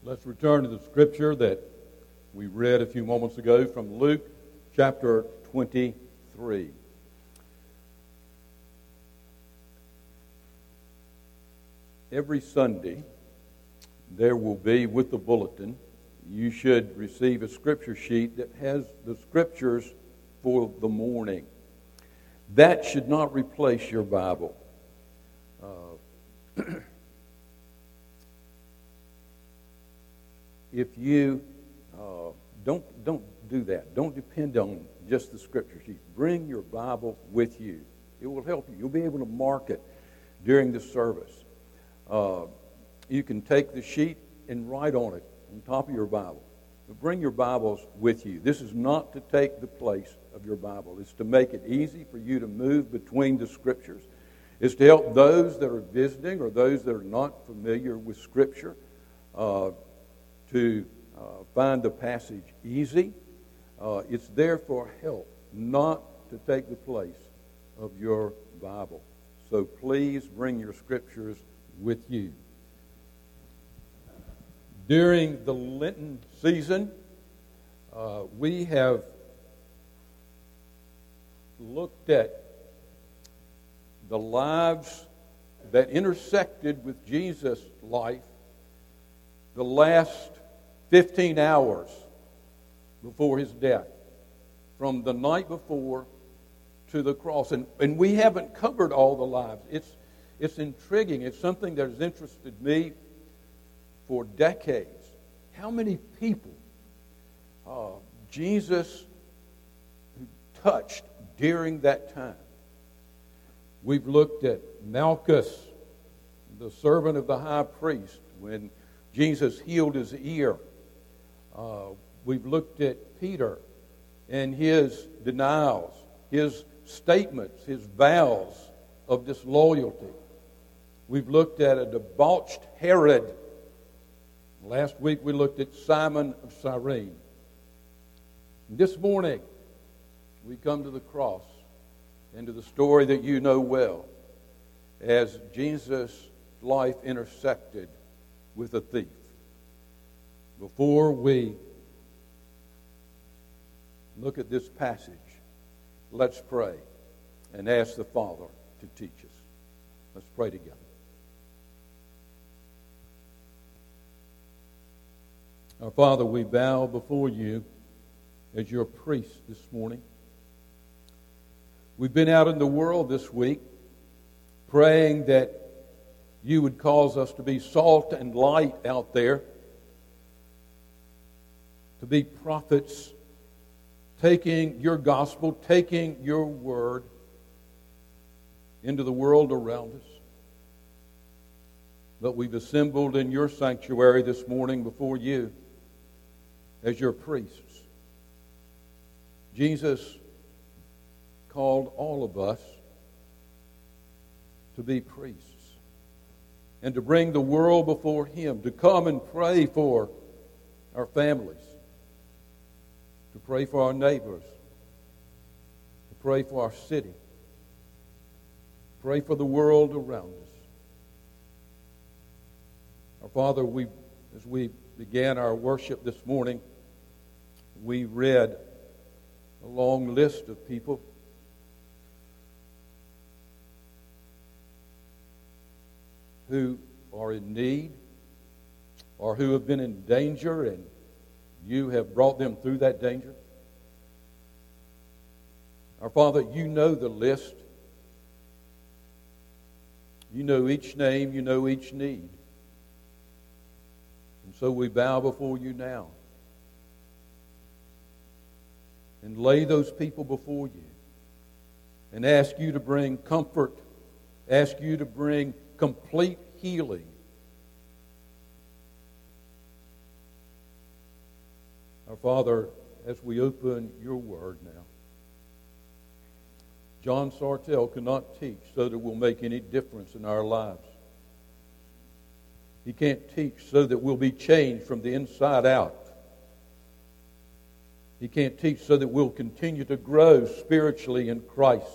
Let's return to the scripture that we read a few moments ago from Luke chapter 23. Every Sunday, there will be with the bulletin, you should receive a scripture sheet that has the scriptures for the morning. That should not replace your Bible. If you don't do that, don't depend on just the scripture sheet. Bring your Bible with you. It will help you. You'll be able to mark it during the service. You can take the sheet and write on it on top of your Bible. But bring your Bibles with you. This is not to take the place of your Bible. It's to make it easy for you to move between the scriptures. It's to help those that are visiting or those that are not familiar with Scripture to find the passage easy. It's there for help, not to take the place of your Bible. So please bring your scriptures with you. During the Lenten season, we have looked at the lives that intersected with Jesus' life the last 15 hours before his death, from the night before to the cross. And we haven't covered all the lives. It's intriguing. It's something that has interested me for decades. How many people Jesus touched during that time? We've looked at Malchus, the servant of the high priest, when Jesus healed his ear. We've looked at Peter and his denials, his statements, his vows of disloyalty. We've looked at a debauched Herod. Last week we looked at Simon of Cyrene. This morning we come to the cross and to the story that you know well, as Jesus' life intersected with a thief. Before we look at this passage, let's pray and ask the Father to teach us. Let's pray together. Our Father, we bow before you as your priest this morning. We've been out in the world this week praying that you would cause us to be salt and light out there, to be prophets, taking your gospel, taking your word into the world around us. But we've assembled in your sanctuary this morning before you as your priests. Jesus called all of us to be priests and to bring the world before him, to come and pray for our families, to pray for our neighbors, to pray for our city, pray for the world around us. Our Father, as we began our worship this morning, we read a long list of people who are in need or who have been in danger, and you have brought them through that danger. Our Father, you know the list. You know each name. You know each need. And so we bow before you now and lay those people before you and ask you to bring comfort, ask you to bring complete healing. Our Father, as we open your word now, John Sartell cannot teach so that it will make any difference in our lives. He can't teach so that we'll be changed from the inside out. He can't teach so that we'll continue to grow spiritually in Christ.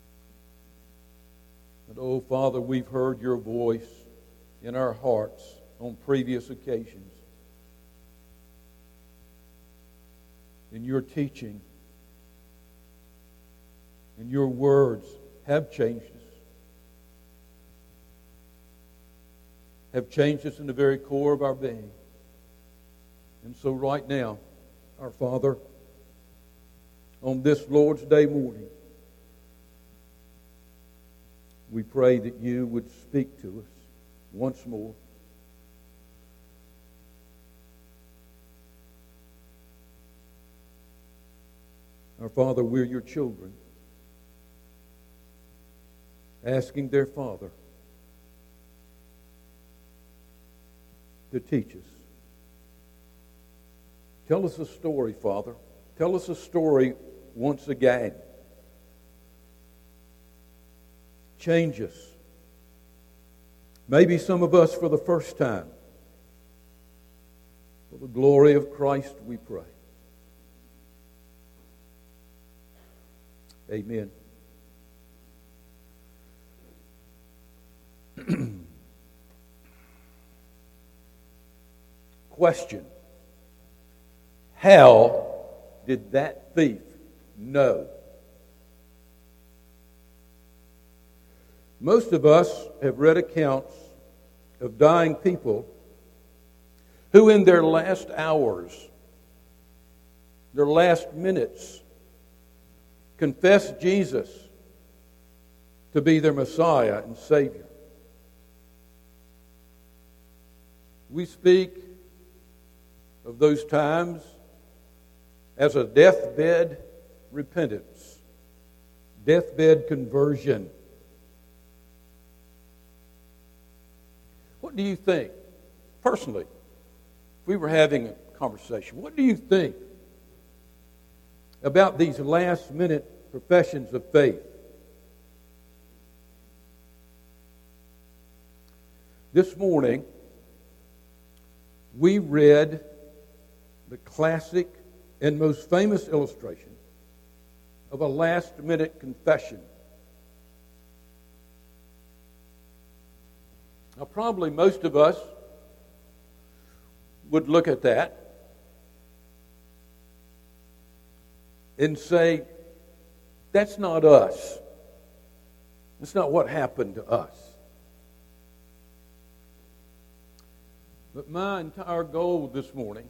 But, oh, Father, we've heard your voice in our hearts on previous occasions. And your teaching and your words have changed us. Have changed us in the very core of our being. And so right now, our Father, on this Lord's Day morning, we pray that you would speak to us once more. Our Father, we're your children, asking their Father to teach us. Tell us a story, Father. Tell us a story once again. Change us. Maybe some of us for the first time. For the glory of Christ, we pray. Amen. Question. How did that thief know? Most of us have read accounts of dying people who in their last hours, their last minutes, confessed Jesus to be their Messiah and Savior. We speak of those times as a deathbed repentance, deathbed conversion. What do you think, personally, if we were having a conversation, what do you think about these last-minute professions of faith? This morning, we read the classic and most famous illustration of a last-minute confession. Now, probably most of us would look at that and say, that's not us. That's not what happened to us. But my entire goal this morning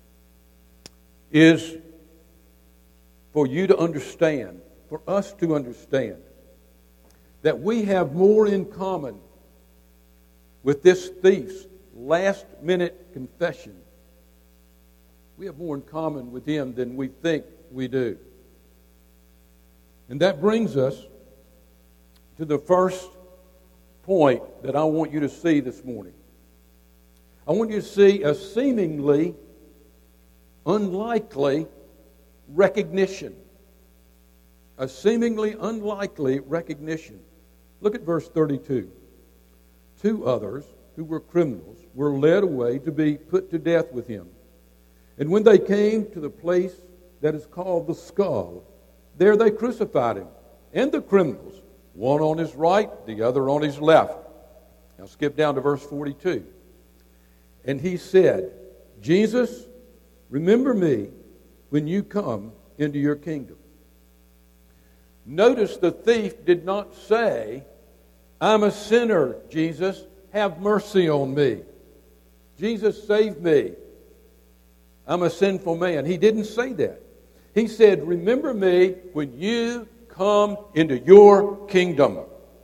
is for you to understand, for us to understand, that we have more in common with this thief's last-minute confession. We have more in common with him than we think we do. And that brings us to the first point that I want you to see this morning. I want you to see a seemingly unlikely recognition. A seemingly unlikely recognition. Look at verse 32. 2 others, who were criminals, were led away to be put to death with him. And when they came to the place that is called the Skull, there they crucified him, and the criminals, one on his right, the other on his left. Now skip down to verse 42. And he said, Jesus, remember me when you come into your kingdom. Notice the thief did not say, I'm a sinner, Jesus, have mercy on me. Jesus, save me. I'm a sinful man. He didn't say that. He said, remember me when you come into your kingdom.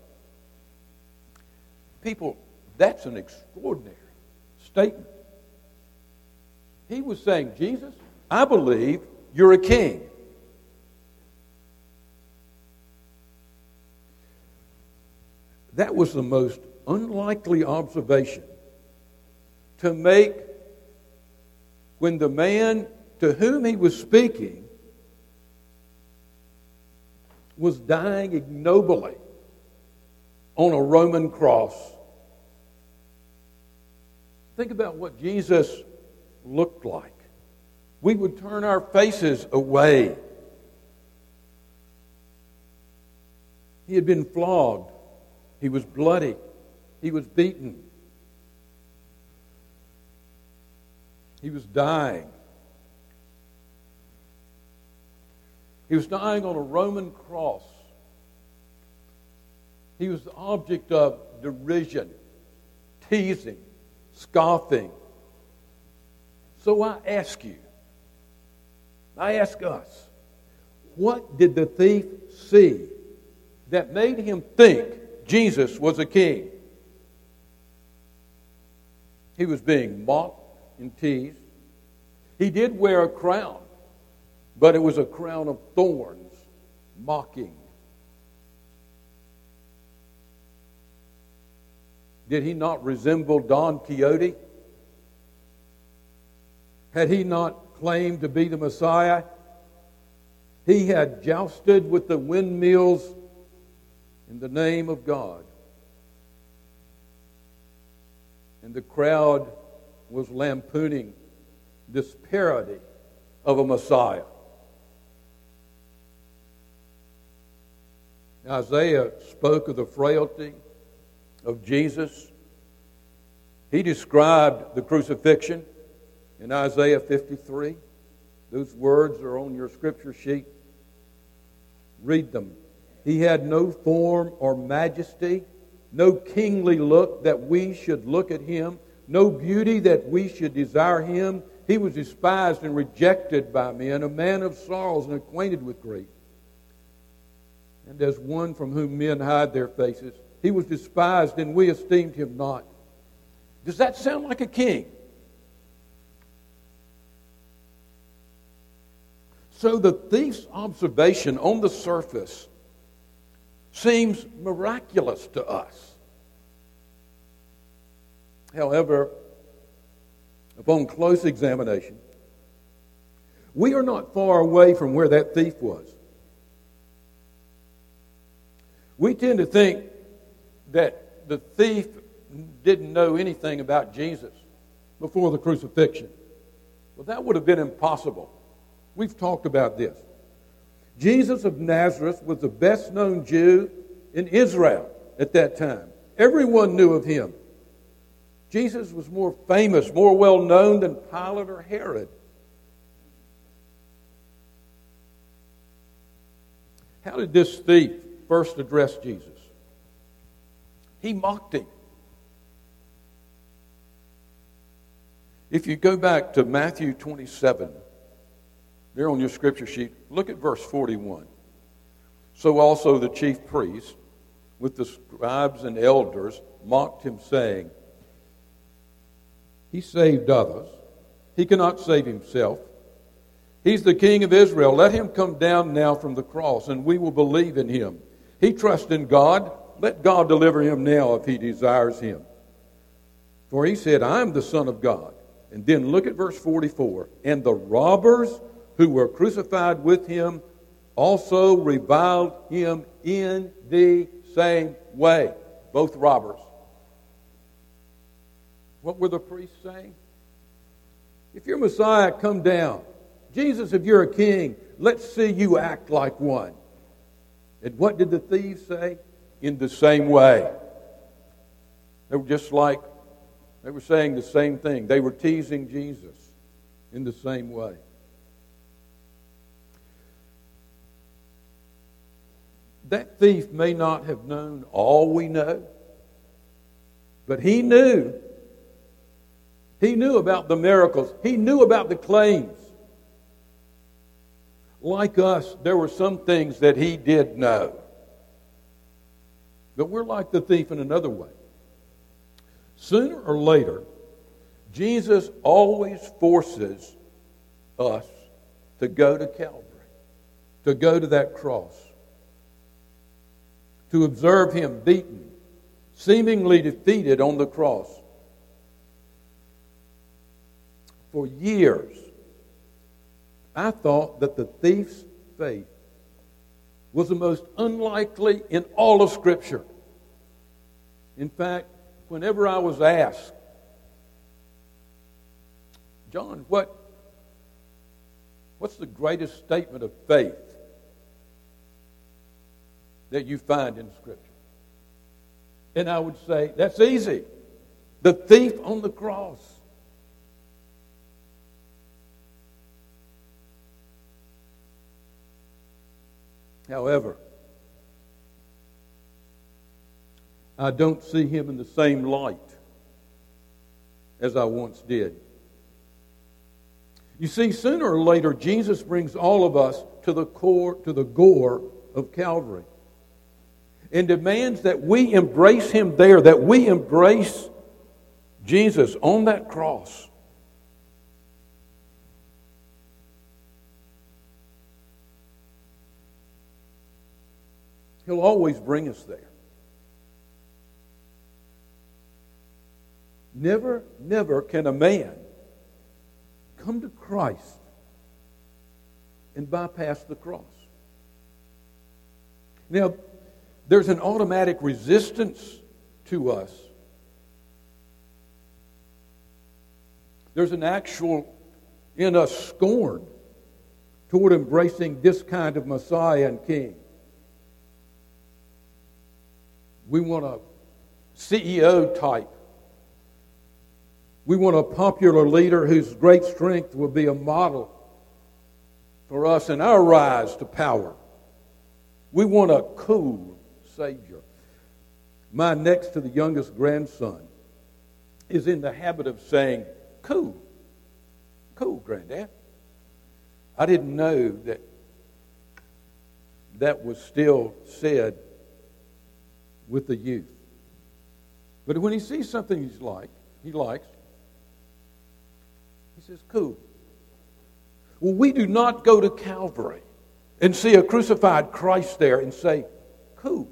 People, that's an extraordinary statement. He was saying, Jesus, I believe you're a king. That was the most unlikely observation to make when the man to whom he was speaking was dying ignobly on a Roman cross. Think about what Jesus looked like. We would turn our faces away. He had been flogged. He was bloody. He was beaten. He was dying. He was dying on a Roman cross. He was the object of derision, teasing, scoffing. So I ask you, I ask us, what did the thief see that made him think Jesus was a king? He was being mocked and teased. He did wear a crown, but it was a crown of thorns, mocking. Did he not resemble Don Quixote? Had he not claimed to be the Messiah? He had jousted with the windmills in the name of God. And the crowd was lampooning this parody of a Messiah. Isaiah spoke of the frailty of Jesus. He described the crucifixion in Isaiah 53. Those words are on your scripture sheet. Read them. He had no form or majesty, no kingly look that we should look at him, no beauty that we should desire him. He was despised and rejected by men, a man of sorrows and acquainted with grief. And as one from whom men hide their faces, he was despised and we esteemed him not. Does that sound like a king? So the thief's observation on the surface seems miraculous to us. However, upon close examination, we are not far away from where that thief was. We tend to think that the thief didn't know anything about Jesus before the crucifixion. Well, that would have been impossible. We've talked about this. Jesus of Nazareth was the best-known Jew in Israel at that time. Everyone knew of him. Jesus was more famous, more well-known than Pilate or Herod. How did this thief first address Jesus? He mocked him. If you go back to Matthew 27, there on your scripture sheet, look at verse 41. So also the chief priests, with the scribes and elders, mocked him, saying, He saved others. He cannot save himself. He's the King of Israel. Let him come down now from the cross, and we will believe in him. He trusts in God. Let God deliver him now if he desires him. For he said, I am the Son of God. And then look at verse 44. And the robbers who were crucified with him also reviled him in the same way. Both robbers. What were the priests saying? If you're Messiah, come down. Jesus, if you're a king, let's see you act like one. And what did the thieves say? In the same way. They were just like, they were saying the same thing. They were teasing Jesus in the same way. That thief may not have known all we know, but he knew. He knew about the miracles. He knew about the claims. Like us, there were some things that he did know. But we're like the thief in another way. Sooner or later, Jesus always forces us to go to Calvary, to go to that cross, to observe him beaten, seemingly defeated on the cross. For years, I thought that the thief's faith was the most unlikely in all of Scripture. In fact, whenever I was asked, John, what's the greatest statement of faith that you find in Scripture? And I would say, that's easy. The thief on the cross. However, I don't see him in the same light as I once did. You see, sooner or later, Jesus brings all of us to the gore of Calvary, and demands that we embrace him there, that we embrace Jesus on that cross. He'll always bring us there. Never, never can a man come to Christ and bypass the cross. Now, there's an automatic resistance to us. There's an actual in us scorn toward embracing this kind of Messiah and King. We want a CEO type. We want a popular leader whose great strength will be a model for us in our rise to power. We want a cool Savior. My next to the youngest grandson is in the habit of saying, "Cool. Cool, Granddad." I didn't know that was still said with the youth. But when he sees something he likes, he says, "Cool." Well, we do not go to Calvary and see a crucified Christ there and say, "Cool."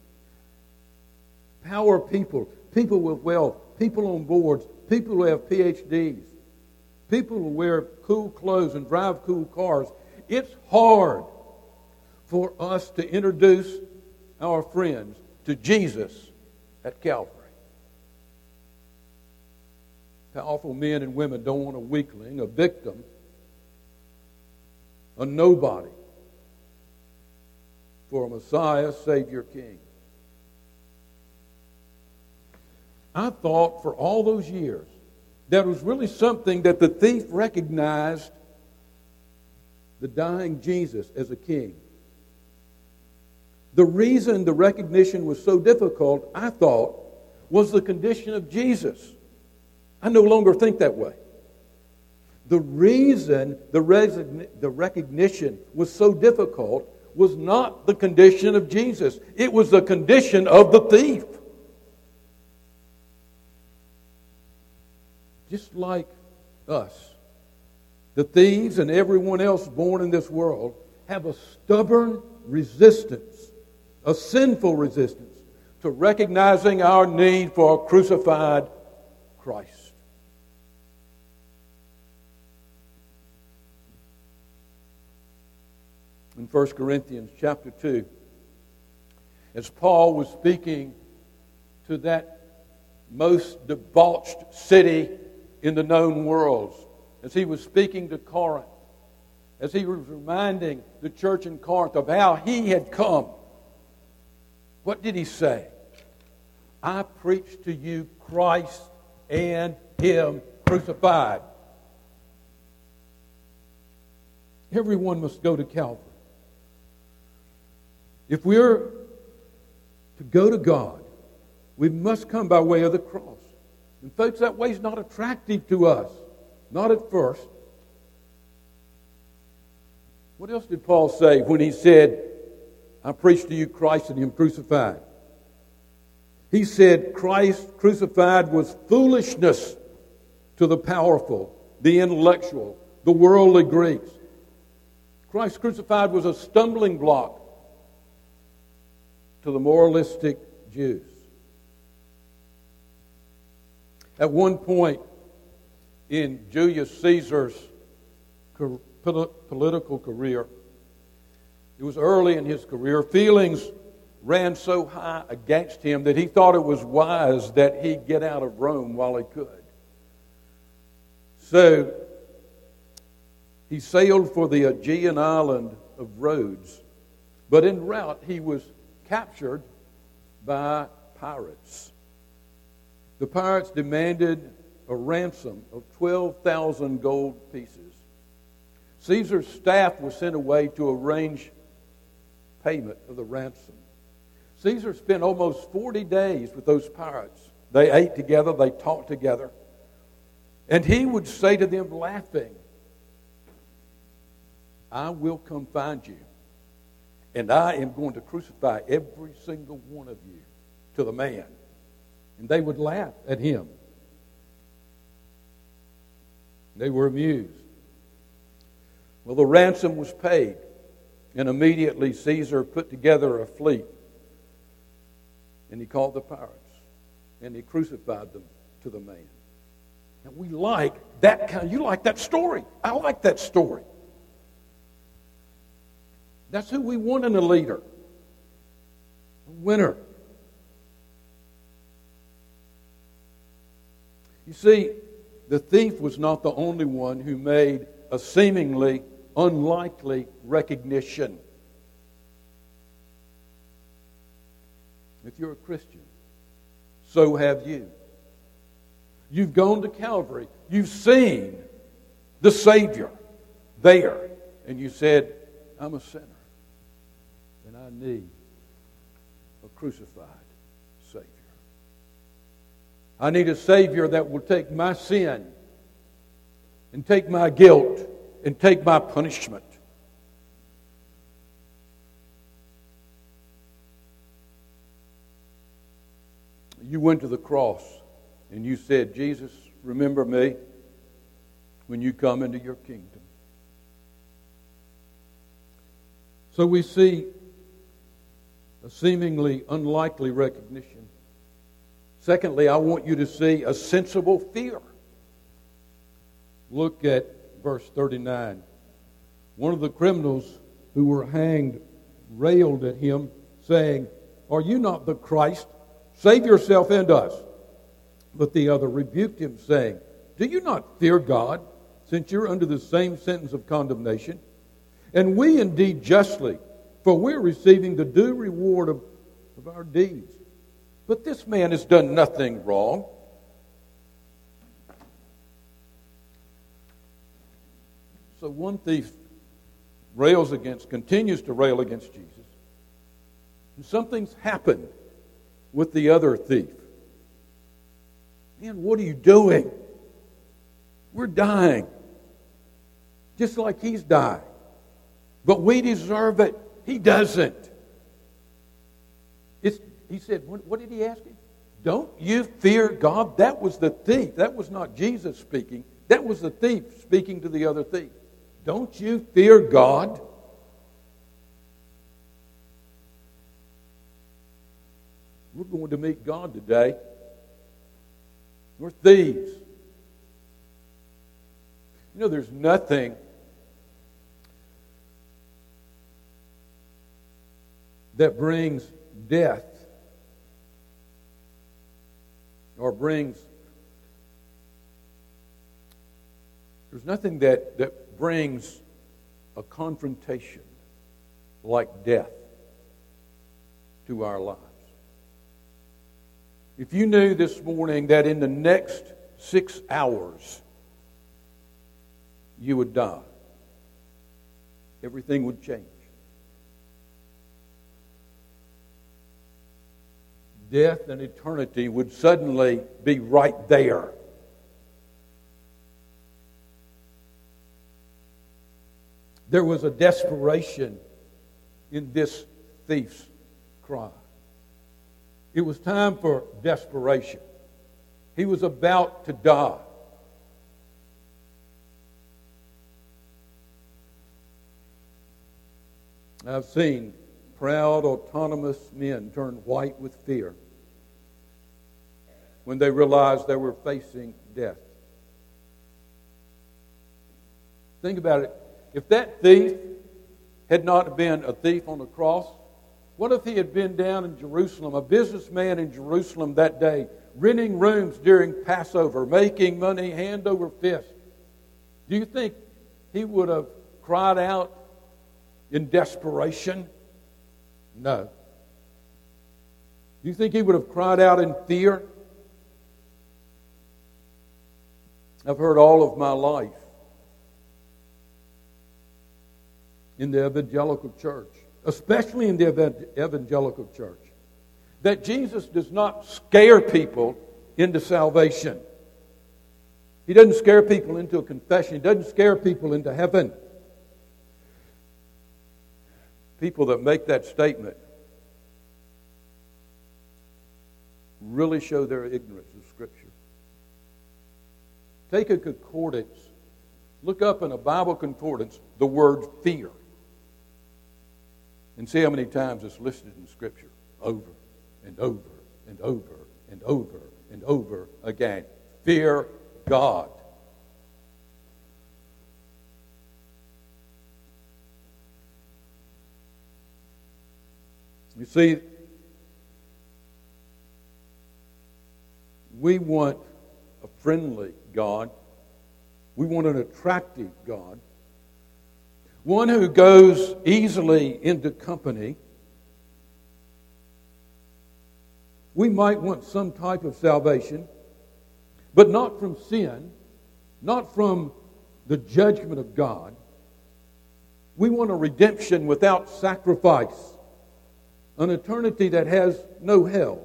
Power people, people with wealth, people on boards, people who have PhDs, people who wear cool clothes and drive cool cars. It's hard for us to introduce our friends to Jesus at Calvary. Powerful men and women don't want a weakling, a victim, a nobody for a Messiah, Savior, King. I thought for all those years that was really something that the thief recognized the dying Jesus as a king. The reason the recognition was so difficult, I thought, was the condition of Jesus. I no longer think that way. The reason the recognition was so difficult was not the condition of Jesus. It was the condition of the thief. Just like us, the thieves and everyone else born in this world have a stubborn resistance, a sinful resistance to recognizing our need for a crucified Christ. In 1 Corinthians chapter 2, as Paul was speaking to that most debauched city in the known world, as he was speaking to Corinth, as he was reminding the church in Corinth of how he had come, what did he say? "I preach to you Christ and Him crucified." Everyone must go to Calvary. If we're to go to God, we must come by way of the cross. And folks, that way is not attractive to us. Not at first. What else did Paul say when he said, "I preach to you Christ and Him crucified"? He said Christ crucified was foolishness to the powerful, the intellectual, the worldly Greeks. Christ crucified was a stumbling block to the moralistic Jews. At one point in Julius Caesar's political career, it was early in his career, feelings ran so high against him that he thought it was wise that he get out of Rome while he could. So he sailed for the Aegean island of Rhodes, but en route he was captured by pirates. The pirates demanded a ransom of 12,000 gold pieces. Caesar's staff was sent away to arrange payment of the ransom. Caesar spent almost 40 days with those pirates. They ate together, they talked together. And he would say to them, laughing, I will come find you, and I am going to crucify every single one of you to the man. And they would laugh at him. They were amused. Well, the ransom was paid, and immediately Caesar put together a fleet, and he called the pirates, and he crucified them to the man. And we like that kind. You like that story. I like that story. That's who we want in a leader. A winner. You see, the thief was not the only one who made a seemingly unlikely recognition. If you're a Christian, so have you. You've gone to Calvary. You've seen the Savior there. And you said, I'm a sinner. And I need a crucified Savior. I need a Savior that will take my sin and take my guilt and take my punishment. You went to the cross and you said, Jesus, remember me when you come into your kingdom. So we see a seemingly unlikely recognition. Secondly, I want you to see a sensible fear. Look at verse 39. One of the criminals who were hanged railed at him, saying, Are you not the Christ? Save yourself and us. But the other rebuked him, saying, Do you not fear God, since you're under the same sentence of condemnation? And we indeed justly, for we're receiving the due reward of our deeds. But this man has done nothing wrong. So one thief continues to rail against Jesus. And something's happened with the other thief. Man, what are you doing? We're dying. Just like he's dying. But we deserve it. He doesn't. He said, what did he ask him? Don't you fear God? That was the thief. That was not Jesus speaking. That was the thief speaking to the other thief. Don't you fear God? We're going to meet God today. We're thieves. You know, there's nothing that brings death or there's nothing that brings a confrontation like death to our lives. If you knew this morning that in the next 6 hours you would die, everything would change. Death and eternity would suddenly be right there. There was a desperation in this thief's cry. It was time for desperation. He was about to die. I've seen proud, autonomous men turn white with fear when they realized they were facing death. Think about it. If that thief had not been a thief on the cross, what if he had been down in Jerusalem, a businessman in Jerusalem that day, renting rooms during Passover, making money hand over fist? Do you think he would have cried out in desperation? No. Do you think he would have cried out in fear? I've heard all of my life in the evangelical church especially in the evangelical church, that Jesus does not scare people into salvation. He doesn't scare people into a confession. He doesn't scare people into heaven. People that make that statement really show their ignorance of Scripture. Take a concordance. Look up in a Bible concordance the word fear. And see how many times it's listed in Scripture. Over and over and over and over and over again. Fear God. You see, we want a friendly God. We want an attractive God. One who goes easily into company. We might want some type of salvation, but not from sin, not from the judgment of God. We want a redemption without sacrifice, an eternity that has no hell.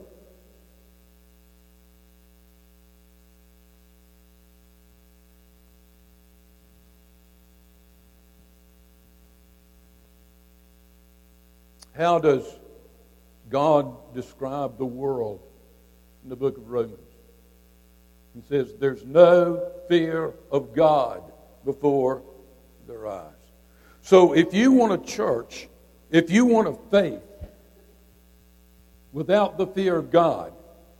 How does God describe the world in the book of Romans? He says, there's no fear of God before their eyes. So if you want a church, if you want a faith without the fear of God,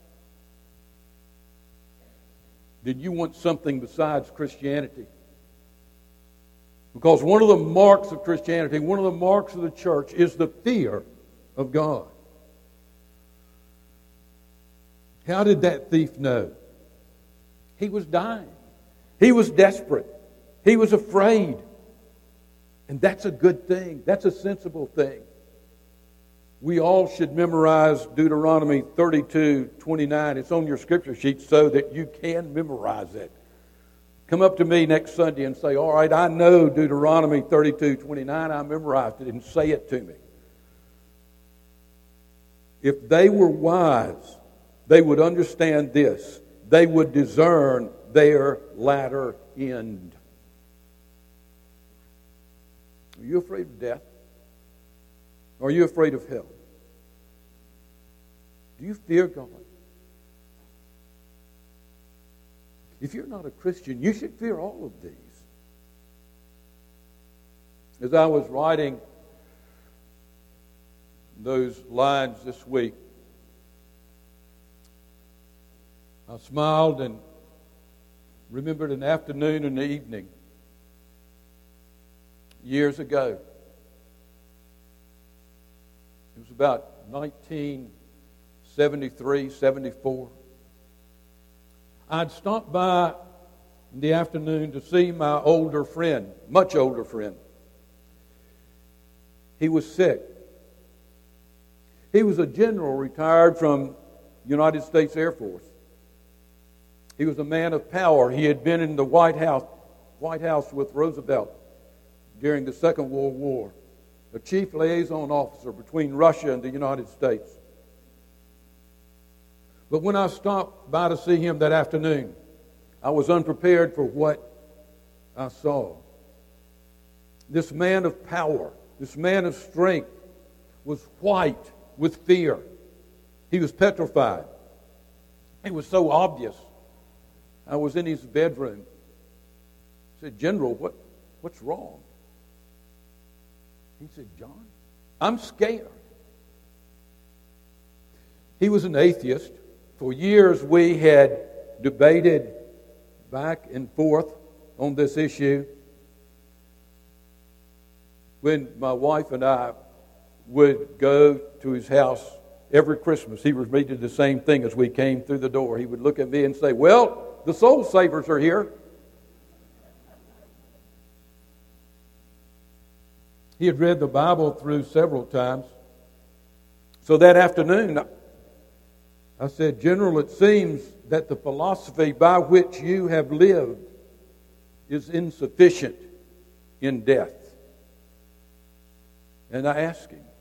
then you want something besides Christianity. Because one of the marks of Christianity, one of the marks of the church is the fear of God. How did that thief know? He was dying. He was desperate. He was afraid. And that's a good thing. That's a sensible thing. We all should memorize Deuteronomy 32:29. It's on your scripture sheet so that you can memorize it. Come up to me next Sunday and say, all right, I know Deuteronomy 32:29. I memorized it, and say it to me. If they were wise, they would understand this. They would discern their latter end. Are you afraid of death? Are you afraid of hell? Do you fear God? If you're not a Christian, you should fear all of these. As I was writing those lines this week, I smiled and remembered an afternoon and an evening years ago. It was about 1973, 74. I'd stopped by in the afternoon to see my older friend, much older friend. He was sick. He was a general retired from United States Air Force. He was a man of power. He had been in the White House with Roosevelt during the Second World War, a chief liaison officer between Russia and the United States. But when I stopped by to see him that afternoon, I was unprepared for what I saw. This man of power, this man of strength, was white with fear. He was petrified. It was so obvious. I was in his bedroom. I said, General, what's wrong? He said, John, I'm scared. He was an atheist. For years we had debated back and forth on this issue. When my wife and I would go to his house every Christmas, he repeated the same thing as we came through the door. He would look at me and say, well, the soul savers are here. He had read the Bible through several times. So that afternoon, I said, General, it seems that the philosophy by which you have lived is insufficient in death. And I asked him,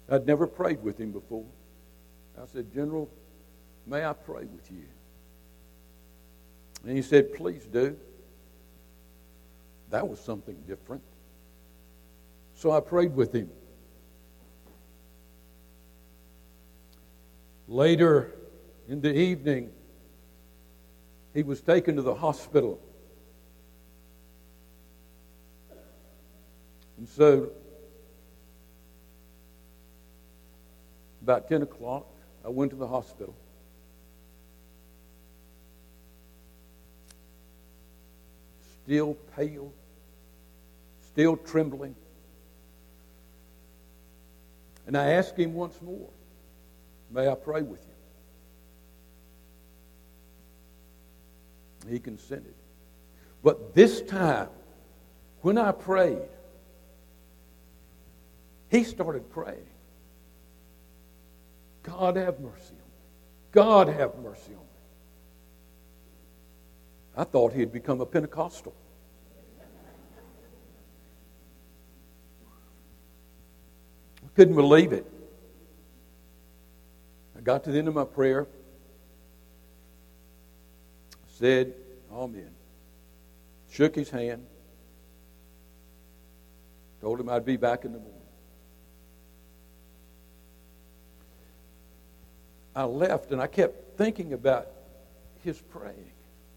I'd never prayed with him before. I said, General, may I pray with you? And he said, please do. That was something different. So I prayed with him. Later in the evening, he was taken to the hospital. And so, about 10 o'clock, I went to the hospital. Still pale, still trembling. And I asked him once more, may I pray with you? He consented. But this time, when I prayed, he started praying. God have mercy on me. God have mercy on me. I thought he had become a Pentecostal. I couldn't believe it. I got to the end of my prayer, said, Amen. Shook his hand, told him I'd be back in the morning. I left and I kept thinking about his praying.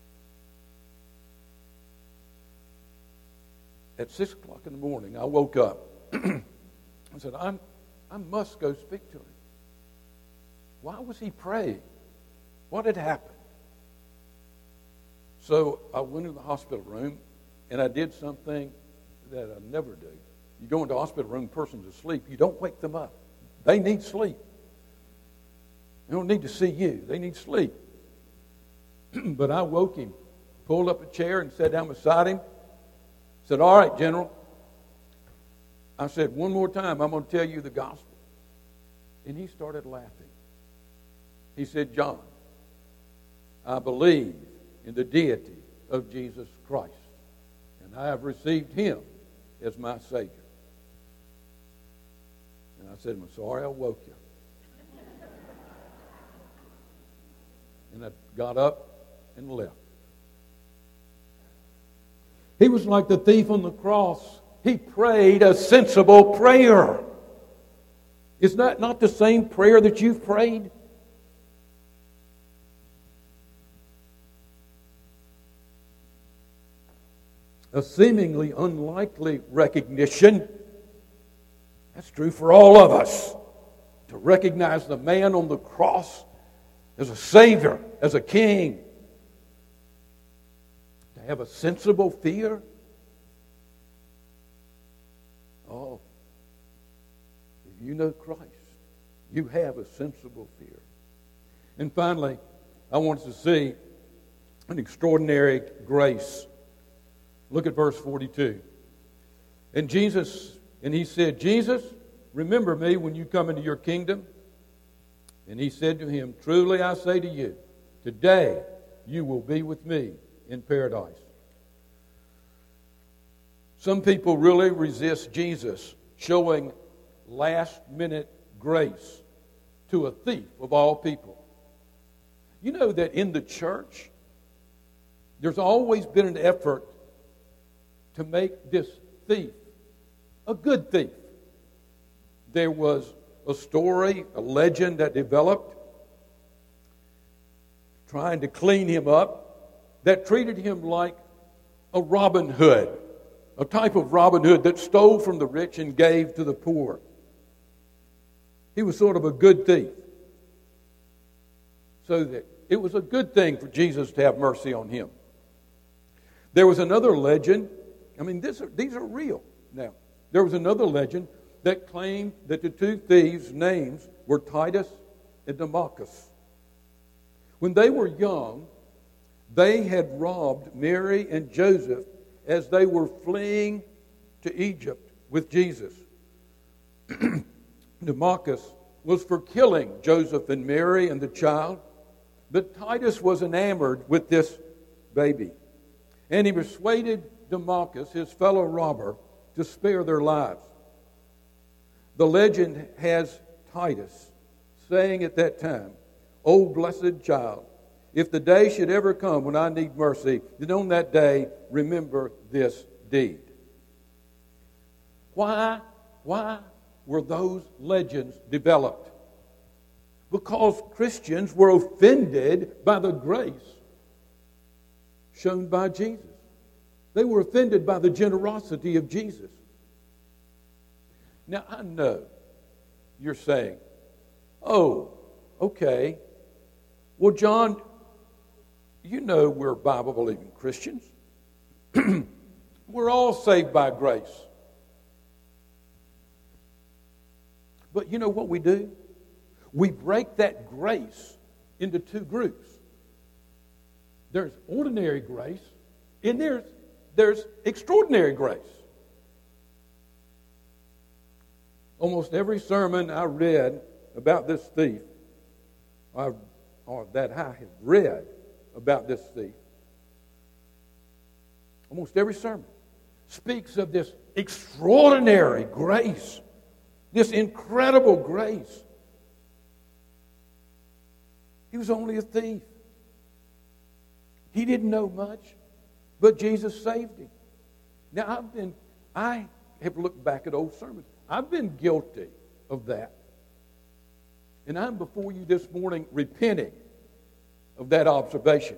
At 6 o'clock in the morning, I woke up. I said, I must go speak to him. Why was he praying? What had happened? So I went in the hospital room and I did something that I never do. You go into the hospital room, person's asleep. You don't wake them up. They need sleep. They don't need to see you. They need sleep. But I woke him, pulled up a chair and sat down beside him. Said, all right, General. I said, one more time, I'm going to tell you the gospel. And he started laughing. He said, John, I believe in the deity of Jesus Christ, and I have received him as my Savior. And I said, I'm sorry I woke you. And I got up and left. He was like the thief on the cross. He prayed a sensible prayer. Is that not the same prayer that you've prayed? A seemingly unlikely recognition. That's true for all of us. To recognize the man on the cross as a Savior, as a King. To have a sensible fear. Oh, if you know Christ, you have a sensible fear. And finally, I want us to see an extraordinary grace. Look at verse 42. And he said, Jesus, remember me when you come into your kingdom. And he said to him, truly I say to you, today you will be with me in paradise. Some people really resist Jesus showing last-minute grace to a thief of all people. You know that in the church, there's always been an effort to make this thief a good thief. There was a story, a legend that developed trying to clean him up that treated him like a Robin Hood, a type of Robin Hood that stole from the rich and gave to the poor. He was sort of a good thief. So that it was a good thing for Jesus to have mercy on him. There was another legend. I mean, these are real. Now, there was another legend that claimed that the two thieves' names were Titus and Demachus. When they were young, they had robbed Mary and Joseph as they were fleeing to Egypt with Jesus. Demachus was for killing Joseph and Mary and the child, but Titus was enamored with this baby. And he persuaded Demachus, his fellow robber, to spare their lives. The legend has Titus saying at that time, "O blessed child, if the day should ever come when I need mercy, then on that day remember this deed." Why were those legends developed? Because Christians were offended by the grace shown by Jesus. They were offended by the generosity of Jesus. Now, I know you're saying, "Oh, okay. Well, John, you know we're Bible-believing Christians. We're all saved by grace." But you know what we do? We break that grace into two groups. There's ordinary grace, and there's extraordinary grace. Almost every sermon I read about this thief, or that I have read about this thief, almost every sermon speaks of this extraordinary grace, this incredible grace. He was only a thief. He didn't know much, but Jesus saved him. Now, I have looked back at old sermons. I've been guilty of that. And I'm before you this morning repenting of that observation.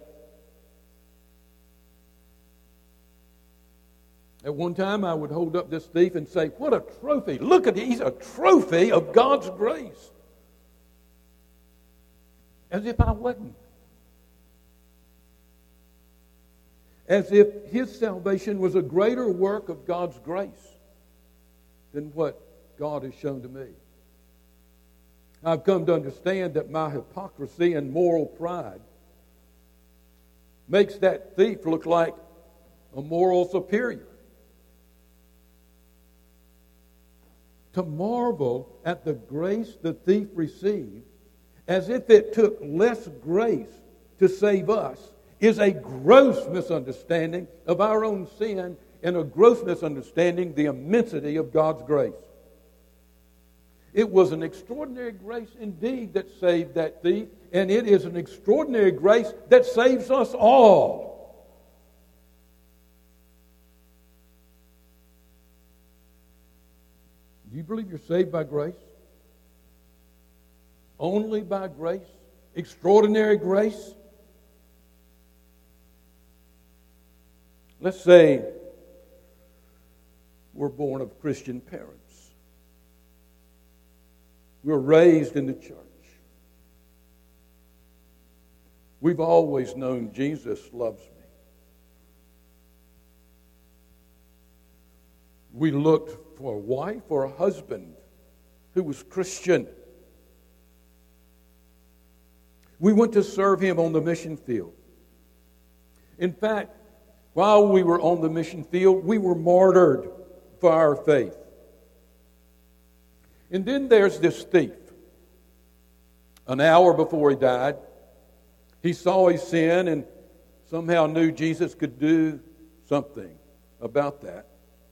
At one time, I would hold up this thief and say, "What a trophy. Look at it. He's a trophy of God's grace." As if I wasn't. As if his salvation was a greater work of God's grace than what God has shown to me. I've come to understand that my hypocrisy and moral pride makes that thief look like a moral superior. To marvel at the grace the thief received as if it took less grace to save us is a gross misunderstanding of our own sin and a gross misunderstanding the immensity of God's grace. It was an extraordinary grace indeed that saved that thief, and it is an extraordinary grace that saves us all. Do you believe you're saved by grace? Only by grace? Extraordinary grace? Let's say we're born of Christian parents. We were raised in the church. We've always known Jesus loves me. We looked for a wife or a husband who was Christian. We went to serve him on the mission field. In fact, while we were on the mission field, we were martyred for our faith. And then there's this thief. An hour before he died, he saw his sin and somehow knew Jesus could do something about that.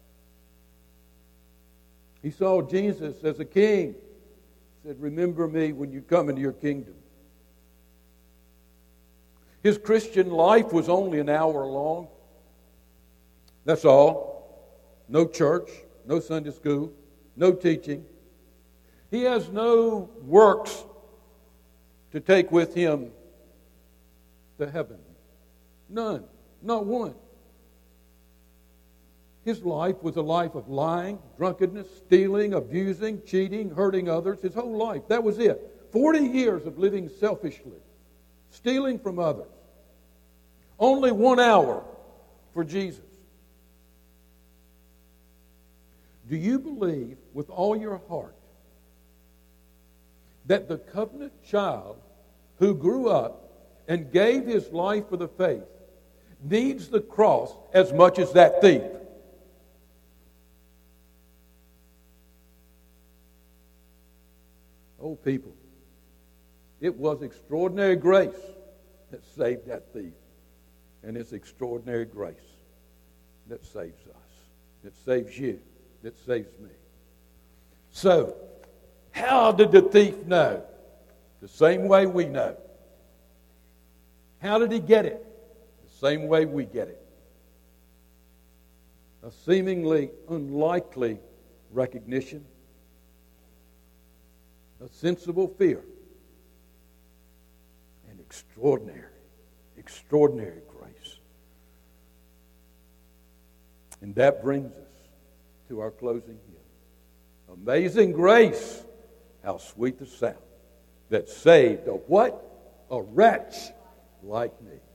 He saw Jesus as a king. He said, "Remember me when you come into your kingdom." His Christian life was only an hour long. That's all. No church, no Sunday school, no teaching. He has no works to take with him to heaven. None. Not one. His life was a life of lying, drunkenness, stealing, abusing, cheating, hurting others. His whole life. That was it. 40 years of living selfishly, stealing from others. Only 1 hour for Jesus. Do you believe with all your heart that the covenant child who grew up and gave his life for the faith needs the cross as much as that thief? Oh, people, it was extraordinary grace that saved that thief. And it's extraordinary grace that saves us, that saves you, that saves me. So, how did the thief know? The same way we know. How did he get it? The same way we get it. A seemingly unlikely recognition, a sensible fear, and extraordinary grace. And that brings us to our closing hymn. Amazing grace, how sweet the sound that saved a what? A wretch like me.